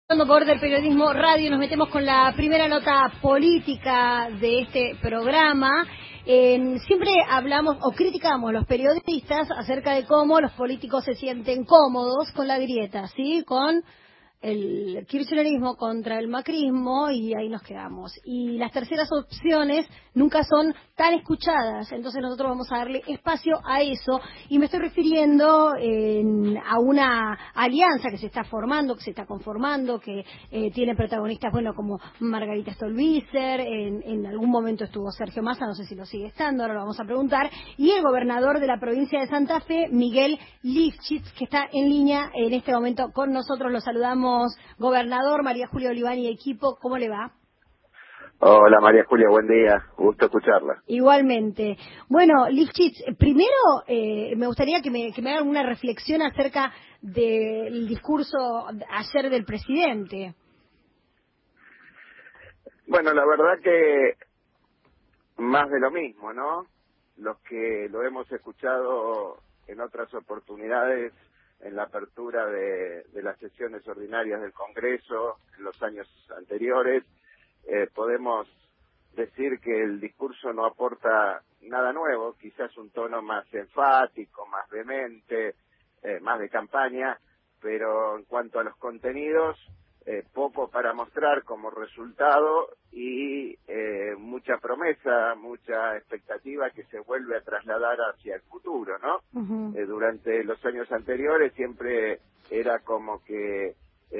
Por del Periodismo Radio nos metemos con la primera nota política de este programa. Siempre hablamos o criticamos los periodistas acerca de cómo los políticos se sienten cómodos con la grieta, ¿sí? Con el kirchnerismo contra el macrismo, y ahí nos quedamos. Y las terceras opciones nunca son tan escuchadas, entonces nosotros vamos a darle espacio a eso, y me estoy refiriendo a una alianza que se está formando, que se está conformando, que tiene protagonistas, bueno, como Margarita Stolbizer, en algún momento estuvo Sergio Massa, no sé si lo sigue estando, ahora lo vamos a preguntar, y el gobernador de la provincia de Santa Fe, Miguel Lifchitz, que está en línea en este momento con nosotros. Lo saludamos. Gobernador, María Julia Oliván y equipo, ¿cómo le va? Hola María Julia, buen día, gusto escucharla. Igualmente. Bueno, Lifchitz, primero me gustaría que me hagan una reflexión acerca del discurso ayer del presidente. Bueno, la verdad que más de lo mismo, ¿no? Los que lo hemos escuchado en otras oportunidades, en la apertura de las sesiones ordinarias del Congreso, en los años anteriores, podemos decir que el discurso no aporta nada nuevo, quizás un tono más enfático, más vehemente, más de campaña, pero en cuanto a los contenidos, poco para mostrar como resultado y mucha promesa, mucha expectativa que se vuelve a trasladar hacia el futuro, ¿no? Uh-huh. Durante los años anteriores siempre era como que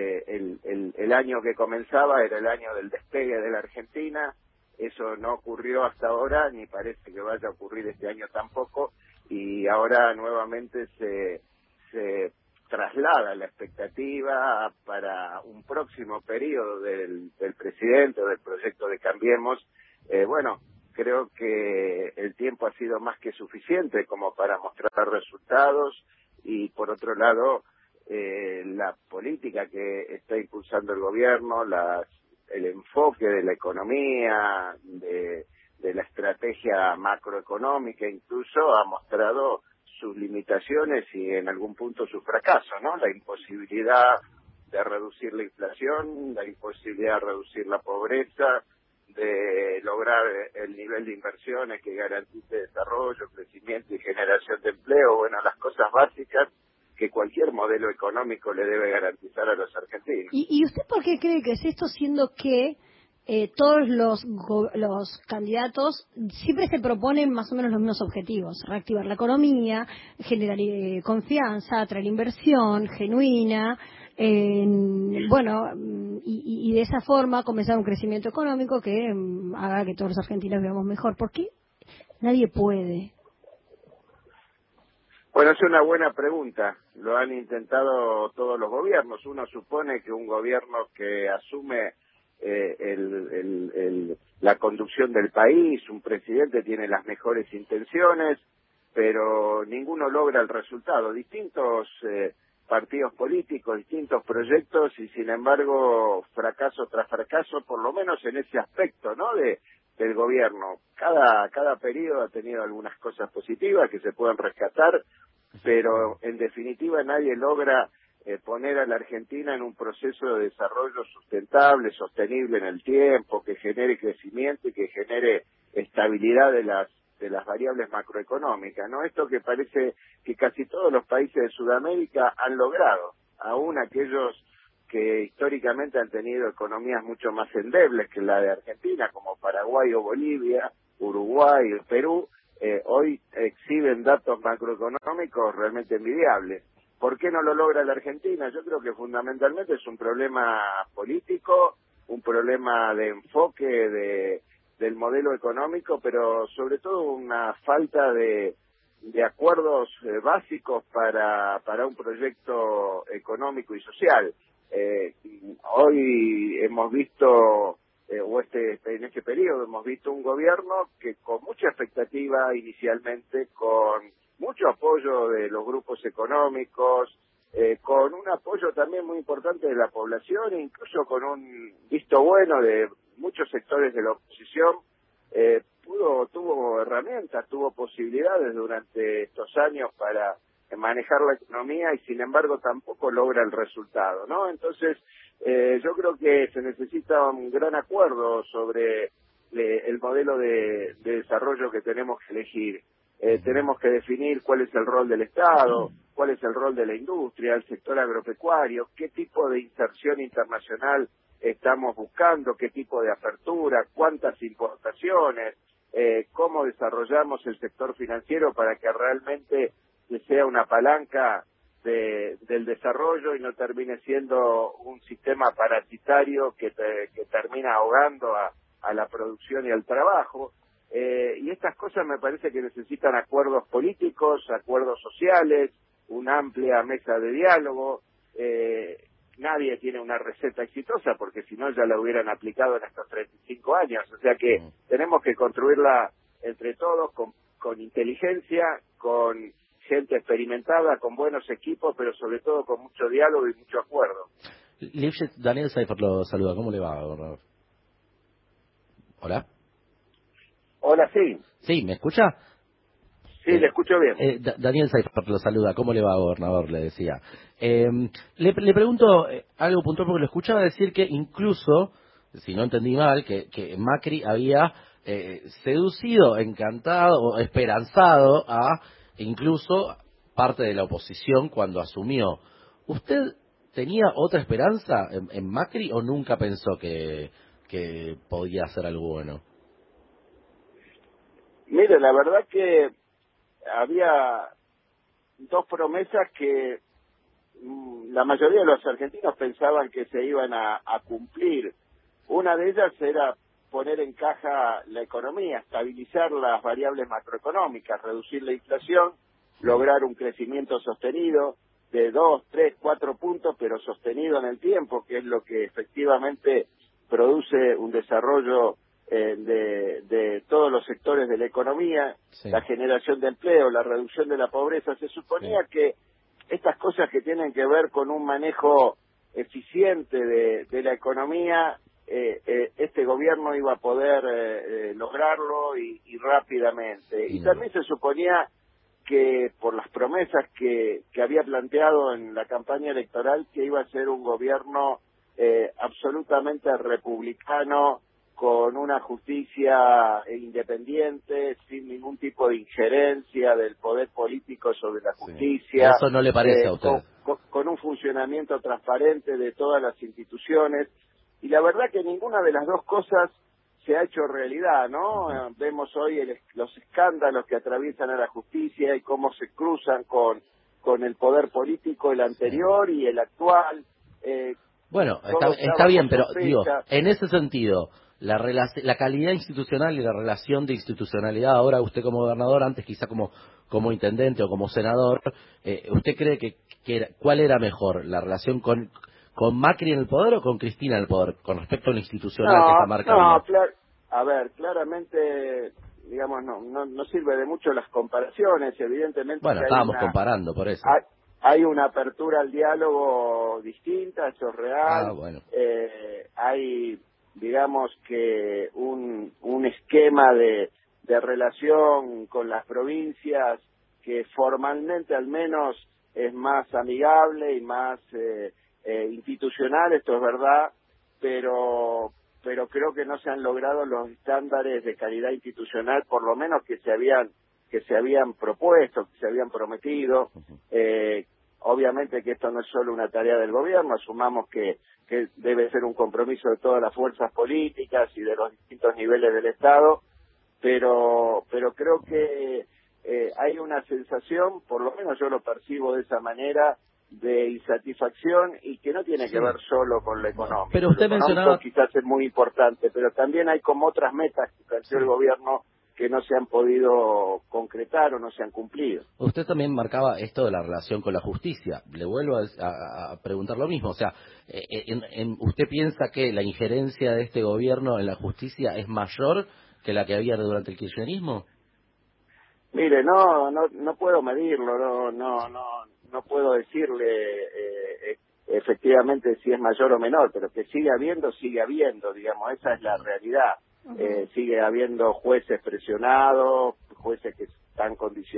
el año que comenzaba era el año del despegue de la Argentina. Eso no ocurrió hasta ahora, ni parece que vaya a ocurrir este año tampoco, y ahora nuevamente se traslada la expectativa para un próximo periodo del presidente o del proyecto de Cambiemos. Bueno, creo que el tiempo ha sido más que suficiente como para mostrar resultados, y por otro lado, la política que está impulsando el gobierno, el enfoque de la economía, de la estrategia macroeconómica incluso, ha mostrado sus limitaciones y en algún punto su fracaso, ¿no? La imposibilidad de reducir la inflación, la imposibilidad de reducir la pobreza, de lograr el nivel de inversiones que garantice desarrollo, crecimiento y generación de empleo, bueno, las cosas básicas que cualquier modelo económico le debe garantizar a los argentinos. ¿Y usted por qué cree que es esto, siendo que todos los candidatos siempre se proponen más o menos los mismos objetivos? Reactivar la economía, generar confianza, atraer inversión genuina, bueno, y de esa forma comenzar un crecimiento económico que haga que todos los argentinos vivamos mejor. ¿Por qué nadie puede? Bueno, es una buena pregunta. Lo han intentado todos los gobiernos. Uno supone que un gobierno que asume la conducción del país, un presidente, tiene las mejores intenciones, pero ninguno logra el resultado. Distintos partidos políticos, distintos proyectos, y sin embargo fracaso tras fracaso, por lo menos en ese aspecto, ¿no? Del gobierno. Cada periodo ha tenido algunas cosas positivas que se pueden rescatar, pero en definitiva nadie logra poner a la Argentina en un proceso de desarrollo sustentable, sostenible en el tiempo, que genere crecimiento y que genere estabilidad de las variables macroeconómicas, ¿no? Esto que parece que casi todos los países de Sudamérica han logrado, aún aquellos que históricamente han tenido economías mucho más endebles que la de Argentina, como Paraguay o Bolivia, Uruguay o Perú, hoy exhiben datos macroeconómicos realmente envidiables. ¿Por qué no lo logra la Argentina? Yo creo que fundamentalmente es un problema político, un problema de enfoque del modelo económico, pero sobre todo una falta de acuerdos básicos para un proyecto económico y social. Hoy hemos visto, en este periodo hemos visto un gobierno que con mucha expectativa inicialmente, con mucho apoyo de los grupos económicos, con un apoyo también muy importante de la población, e incluso con un visto bueno de muchos sectores de la oposición, tuvo herramientas, tuvo posibilidades durante estos años para manejar la economía, y sin embargo tampoco logra el resultado, ¿no? Entonces, yo creo que se necesita un gran acuerdo sobre el modelo de desarrollo que tenemos que elegir. Tenemos que definir cuál es el rol del Estado, cuál es el rol de la industria, el sector agropecuario, qué tipo de inserción internacional estamos buscando, qué tipo de apertura, cuántas importaciones, cómo desarrollamos el sector financiero para que realmente sea una palanca del desarrollo y no termine siendo un sistema parasitario que termina ahogando a la producción y al trabajo. Y estas cosas me parece que necesitan acuerdos políticos, acuerdos sociales, una amplia mesa de diálogo. Nadie tiene una receta exitosa porque si no ya la hubieran aplicado en estos 35 años. O sea que tenemos que construirla entre todos con inteligencia, con gente experimentada, con buenos equipos, pero sobre todo con mucho diálogo y mucho acuerdo. Lifshitz, Daniel Seifert lo saluda. ¿Cómo le va, gobernador? ¿Hola? Hola, sí. Sí, ¿me escucha? Sí, le escucho bien. Daniel Seifert lo saluda. ¿Cómo le va, gobernador? Le decía. Le pregunto algo puntual porque lo escuchaba decir que incluso, si no entendí mal, que Macri había seducido, encantado o esperanzado a incluso parte de la oposición cuando asumió. ¿Usted tenía otra esperanza en Macri o nunca pensó que podía hacer algo bueno? Mire, la verdad que había dos promesas que la mayoría de los argentinos pensaban que se iban a cumplir. Una de ellas era poner en caja la economía, estabilizar las variables macroeconómicas, reducir la inflación, lograr un crecimiento sostenido de 2, 3, 4 puntos, pero sostenido en el tiempo, que es lo que efectivamente produce un desarrollo de todos los sectores de la economía, Sí. La generación de empleo, la reducción de la pobreza. Se suponía que estas cosas que tienen que ver con un manejo eficiente de la economía, este gobierno iba a poder lograrlo y rápidamente. Y también se suponía que por las promesas que había planteado en la campaña electoral, que iba a ser un gobierno absolutamente republicano, con una justicia independiente, sin ningún tipo de injerencia del poder político sobre la justicia. ¿Eso no le parece a usted? Con un funcionamiento transparente de todas las instituciones. Y la verdad que ninguna de las dos cosas se ha hecho realidad, ¿no? Vemos hoy los escándalos que atraviesan a la justicia y cómo se cruzan con el poder político, el anterior y el actual. Bueno, está bien, pero digo, en ese sentido, la calidad institucional y la relación de institucionalidad, ahora usted como gobernador, antes quizá como intendente o como senador, ¿usted cree que cuál era mejor, la relación con Macri en el poder o con Cristina en el poder, con respecto a lo institucional que está marcando? A ver, claramente, digamos, no sirve de mucho las comparaciones, evidentemente. Bueno, estábamos comparando, por eso. Hay una apertura al diálogo distinta, eso es real. Bueno. Hay, digamos, que un esquema de relación con las provincias que formalmente al menos es más amigable y más institucional, esto es verdad, pero creo que no se han logrado los estándares de calidad institucional, por lo menos que se habían propuesto, que se habían prometido. Obviamente que esto no es solo una tarea del gobierno, asumamos que debe ser un compromiso de todas las fuerzas políticas y de los distintos niveles del Estado, pero creo que hay una sensación, por lo menos yo lo percibo de esa manera, de insatisfacción y que no tiene que ver solo con lo económico. Pero usted lo económico mencionaba quizás es muy importante, pero también hay como otras metas que planteó el gobierno que no se han podido concretar o no se han cumplido. Usted también marcaba esto de la relación con la justicia. Le vuelvo a preguntar lo mismo. O sea, ¿usted piensa que la injerencia de este gobierno en la justicia es mayor que la que había durante el kirchnerismo? Mire, no puedo medirlo, no puedo decirle efectivamente si es mayor o menor, pero que sigue habiendo, digamos, esa es la realidad. Sigue habiendo jueces presionados, jueces que están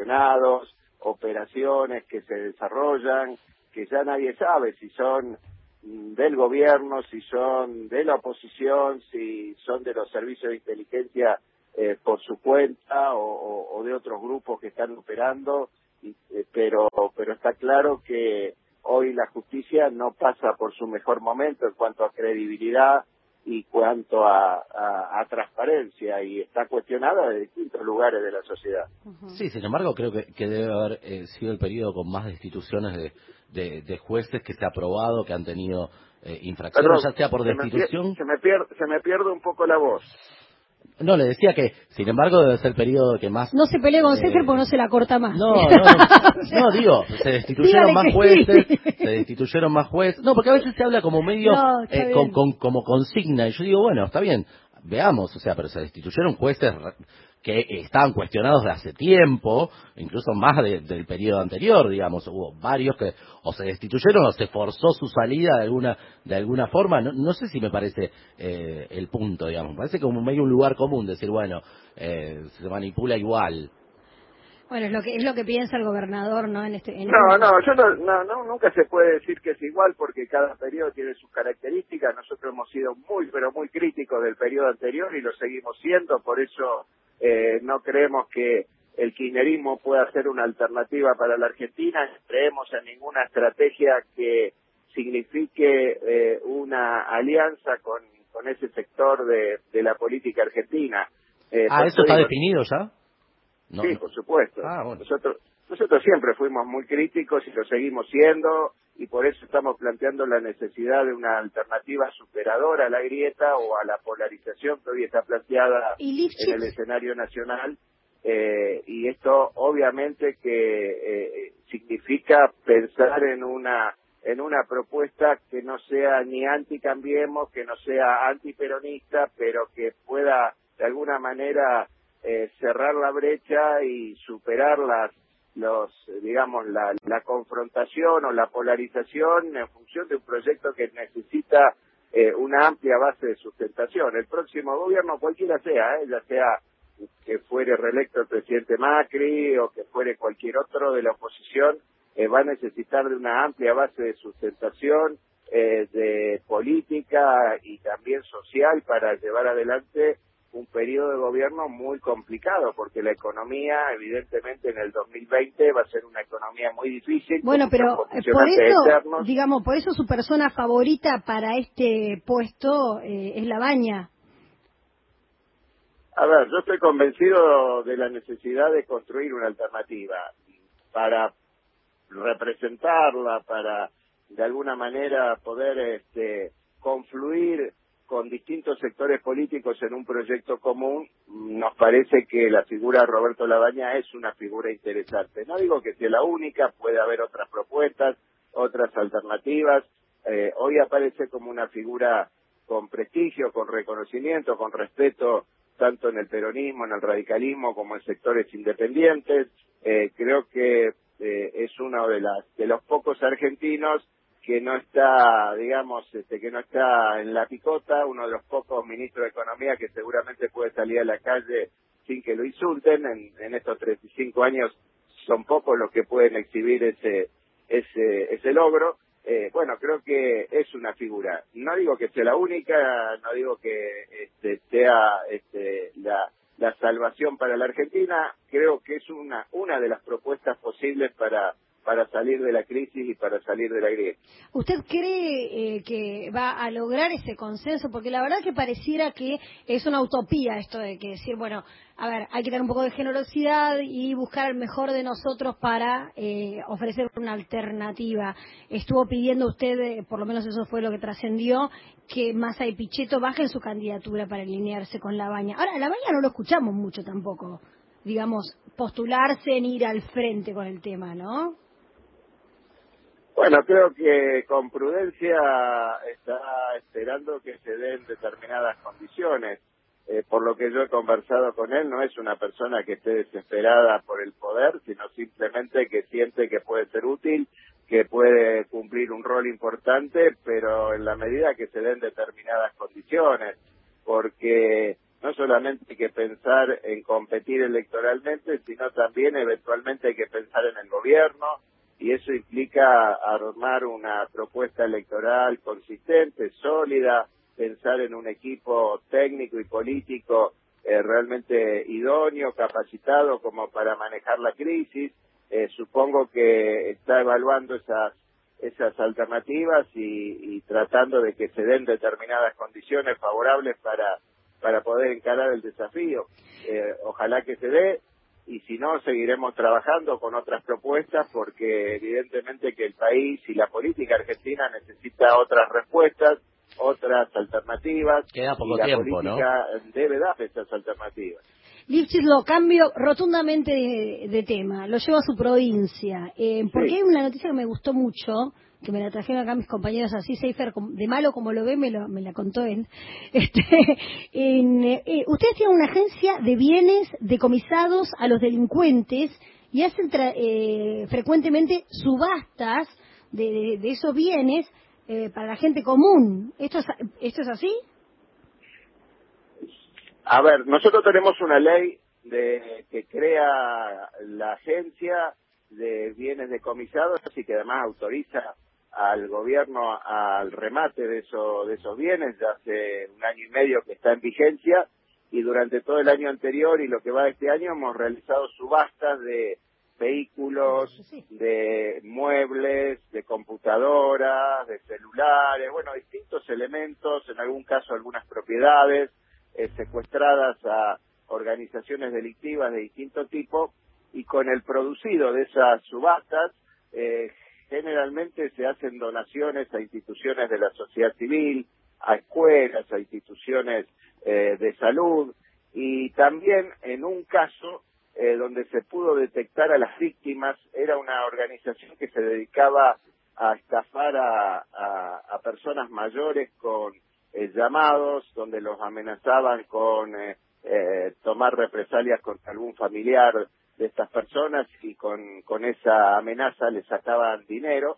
condicionados, operaciones que se desarrollan, que ya nadie sabe si son del gobierno, si son de la oposición, si son de los servicios de inteligencia por su cuenta o de otros grupos que están operando, pero está claro que hoy la justicia no pasa por su mejor momento en cuanto a credibilidad y cuanto a transparencia, y está cuestionada de distintos lugares de la sociedad. Sí, sin embargo, creo que debe haber sido el periodo con más destituciones de jueces que se ha probado que han tenido infracciones, Perdón, ya sea por destitución. se me pierde un poco la voz. No, le decía que, sin embargo, debe ser el periodo que más... No se pelee con César porque no se la corta más. No, digo, se destituyeron más jueces, sí. se destituyeron más jueces. No, porque a veces se habla como medio como consigna, y yo digo, bueno, está bien, veamos, o sea, pero se destituyeron jueces que estaban cuestionados de hace tiempo, incluso más del periodo anterior, digamos, hubo varios que o se destituyeron o se forzó su salida de alguna forma, no sé si me parece el punto, digamos, me parece como medio un lugar común, decir, bueno, se manipula igual. Bueno, es lo que piensa el gobernador, ¿no? Nunca se puede decir que es igual porque cada periodo tiene sus características. Nosotros hemos sido pero muy críticos del periodo anterior y lo seguimos siendo, por eso no creemos que el kirchnerismo pueda ser una alternativa para la Argentina, no creemos en ninguna estrategia que signifique una alianza con ese sector de la política argentina. ¿Eso está definido ya? No, sí, por supuesto. Bueno. Nosotros siempre fuimos muy críticos y lo seguimos siendo, y por eso estamos planteando la necesidad de una alternativa superadora a la grieta o a la polarización que hoy está planteada en el escenario nacional, y esto obviamente que significa pensar en una propuesta que no sea ni anti-Cambiemos, que no sea antiperonista, pero que pueda de alguna manera cerrar la brecha y superar la confrontación o la polarización en función de un proyecto que necesita una amplia base de sustentación. El próximo gobierno, cualquiera sea, ya sea que fuere reelecto el presidente Macri o que fuere cualquier otro de la oposición, va a necesitar de una amplia base de sustentación, de política y también social para llevar adelante un periodo de gobierno muy complicado, porque la economía, evidentemente, en el 2020 va a ser una economía muy difícil. Bueno, pero por eso su persona favorita para este puesto es Labaña. A ver, yo estoy convencido de la necesidad de construir una alternativa para representarla, para de alguna manera poder confluir con distintos sectores políticos en un proyecto común. Nos parece que la figura de Roberto Labaña es una figura interesante. No digo que sea la única, puede haber otras propuestas, otras alternativas. Hoy aparece como una figura con prestigio, con reconocimiento, con respeto, tanto en el peronismo, en el radicalismo, como en sectores independientes. Creo que es uno de los pocos argentinos que no está, que no está en la picota, uno de los pocos ministros de Economía que seguramente puede salir a la calle sin que lo insulten. En estos 35 años son pocos los que pueden exhibir ese logro. Bueno, creo que es una figura. No digo que sea la única, no digo que sea la salvación para la Argentina. Creo que es una de las propuestas posibles para salir de la crisis y para salir de la grieta. ¿Usted cree que va a lograr ese consenso? Porque la verdad que pareciera que es una utopía esto de que decir, bueno, a ver, hay que tener un poco de generosidad y buscar el mejor de nosotros para ofrecer una alternativa. Estuvo pidiendo usted, por lo menos eso fue lo que trascendió, que Massa y Pichetto bajen su candidatura para alinearse con Labaña. Ahora, Labaña no lo escuchamos mucho tampoco, postularse en ir al frente con el tema, ¿no? Bueno, creo que con prudencia está esperando que se den determinadas condiciones. Por lo que yo he conversado con él, no es una persona que esté desesperada por el poder, sino simplemente que siente que puede ser útil, que puede cumplir un rol importante, pero en la medida que se den determinadas condiciones, porque no solamente hay que pensar en competir electoralmente, sino también eventualmente hay que pensar en el gobierno. y eso implica armar una propuesta electoral consistente, sólida, pensar en un equipo técnico y político realmente idóneo, capacitado como para manejar la crisis. Supongo que está evaluando esas alternativas y tratando de que se den determinadas condiciones favorables para poder encarar el desafío. Ojalá que se dé, y si no, seguiremos trabajando con otras propuestas, porque evidentemente que el país y la política argentina necesita otras respuestas, otras alternativas. Queda poco y la tiempo, política, ¿no? debe dar esas alternativas. Lifchitz, lo cambio rotundamente de tema, lo llevo a su provincia, porque hay una noticia que me gustó mucho, que me la trajeron acá mis compañeros así, Seifer, de malo como lo ve, me la contó él. Ustedes tienen una agencia de bienes decomisados a los delincuentes y hacen frecuentemente subastas de esos bienes para la gente común. ¿Esto es así? A ver, nosotros tenemos una ley que crea la agencia de bienes decomisados y que además autoriza al gobierno al remate de esos bienes. Ya hace 1 año y medio que está en vigencia, y durante todo el año anterior y lo que va de este año hemos realizado subastas de vehículos, de muebles, de computadoras, de celulares, bueno, distintos elementos, en algún caso algunas propiedades secuestradas a organizaciones delictivas de distinto tipo, y con el producido de esas subastas generalmente se hacen donaciones a instituciones de la sociedad civil, a escuelas, a instituciones de salud, y también en un caso donde se pudo detectar a las víctimas, era una organización que se dedicaba a estafar a personas mayores con llamados donde los amenazaban con tomar represalias contra algún familiar de estas personas, y con esa amenaza les sacaban dinero.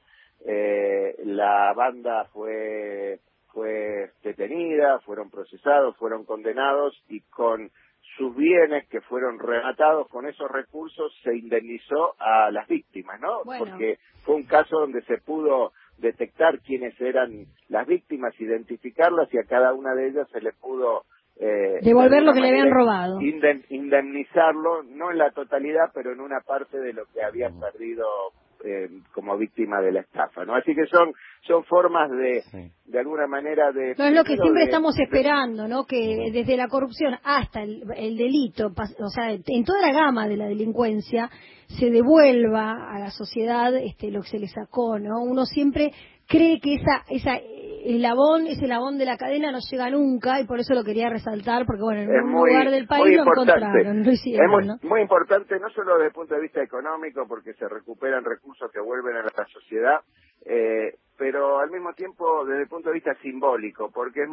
La banda fue detenida, fueron procesados, fueron condenados, y con sus bienes que fueron rematados, con esos recursos se indemnizó a las víctimas, ¿no? Bueno. Porque fue un caso donde se pudo detectar quiénes eran las víctimas, identificarlas, y a cada una de ellas se le pudo devolver lo que le habían robado, indemnizarlo, no en la totalidad, pero en una parte de lo que habían perdido como víctima de la estafa, ¿no? Así que son formas de alguna manera de... No es lo que siempre estamos esperando, ¿no? Que desde la corrupción hasta el delito, o sea, en toda la gama de la delincuencia, se devuelva a la sociedad lo que se le sacó, ¿no? Uno siempre cree que ese eslabón de la cadena no llega nunca, y por eso lo quería resaltar, porque bueno, en un lugar del país lo encontraron, lo hicieron, ¿no? Muy importante, no solo desde el punto de vista económico, porque se recuperan recursos que vuelven a la sociedad, pero al mismo tiempo desde el punto de vista simbólico, porque es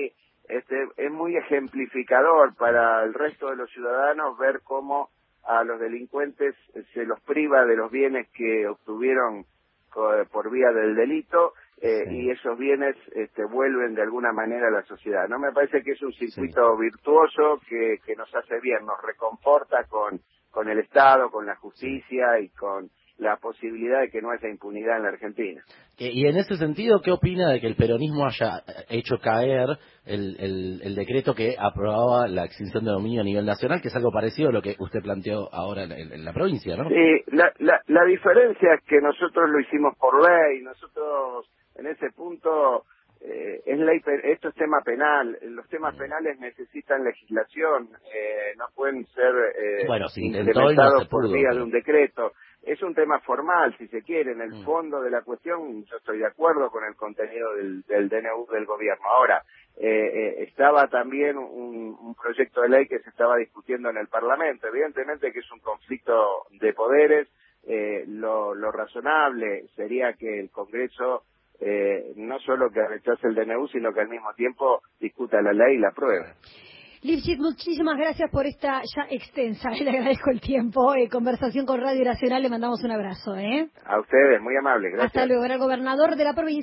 muy ejemplificador para el resto de los ciudadanos ver cómo a los delincuentes se los priva de los bienes que obtuvieron por vía del delito, y esos bienes vuelven de alguna manera a la sociedad. No me parece que es un circuito virtuoso que nos hace bien, nos reconforta con el Estado, con la justicia y con la posibilidad de que no haya impunidad en la Argentina. Y en ese sentido, ¿qué opina de que el peronismo haya hecho caer el decreto que aprobaba la extinción de dominio a nivel nacional, que es algo parecido a lo que usted planteó ahora en la provincia, ¿no? Sí, la diferencia es que nosotros lo hicimos por ley, nosotros en ese punto es ley, esto es tema penal, los temas penales necesitan legislación, no pueden ser implementados por vía de un decreto. Es un tema formal, si se quiere. En el fondo de la cuestión yo estoy de acuerdo con el contenido del DNU del gobierno. Ahora, estaba también un proyecto de ley que se estaba discutiendo en el Parlamento. Evidentemente que es un conflicto de poderes. Lo razonable sería que el Congreso no solo que rechace el DNU, sino que al mismo tiempo discuta la ley y la apruebe. Lifchitz, muchísimas gracias por esta ya extensa, le agradezco el tiempo, conversación con Radio Nacional, le mandamos un abrazo. A ustedes, muy amable, gracias. Hasta luego, era el gobernador de la provincia.